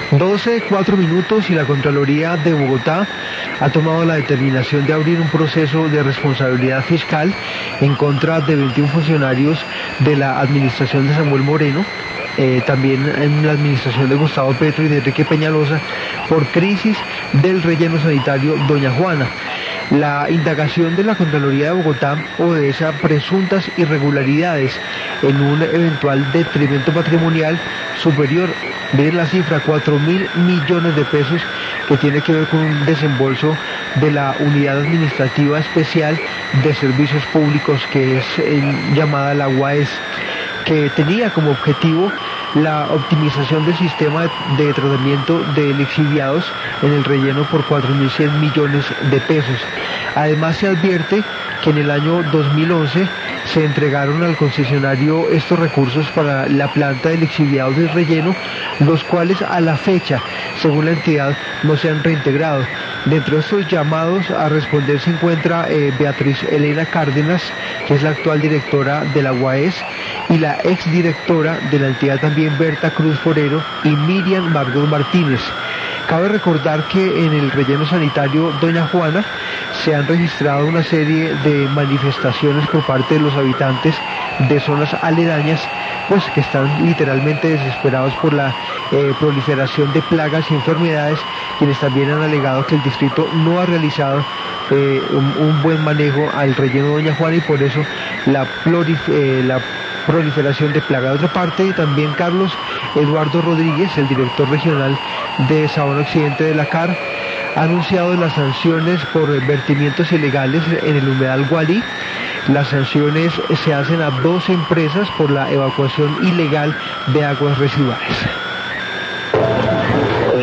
12:04 y la Contraloría de Bogotá ha tomado la determinación de abrir un proceso de responsabilidad fiscal en contra de 21 funcionarios de la administración de Samuel Moreno, también en la administración de Gustavo Petro y de Enrique Peñalosa, por crisis del relleno sanitario Doña Juana. La indagación de la Contraloría de Bogotá obedece a presuntas irregularidades en un eventual detrimento patrimonial superior, miren la cifra, 4.000 millones de pesos, que tiene que ver con un desembolso de la Unidad Administrativa Especial de Servicios Públicos, que es llamada la UAES, que tenía como objetivo la optimización del sistema de tratamiento de lixiviados en el relleno por 4.100 millones de pesos. Además se advierte que en el año 2011 se entregaron al concesionario estos recursos para la planta de lixiviados del relleno, los cuales a la fecha, según la entidad, no se han reintegrado. Dentro de estos llamados a responder se encuentra Beatriz Elena Cárdenas, que es la actual directora de la UAES, y la exdirectora de la entidad también, Berta Cruz Forero, y Miriam Margot Martínez. Cabe recordar que en el relleno sanitario Doña Juana se han registrado una serie de manifestaciones por parte de los habitantes de zonas aledañas, pues que están literalmente desesperados por la proliferación de plagas y enfermedades, quienes también han alegado que el distrito no ha realizado un buen manejo al relleno Doña Juana, y por eso la proliferación de plaga. De otra parte, también Carlos Eduardo Rodríguez, el director regional de Sabana Occidente de la CAR, ha anunciado las sanciones por vertimientos ilegales en el humedal Gualí. Las sanciones se hacen a 2 empresas por la evacuación ilegal de aguas residuales.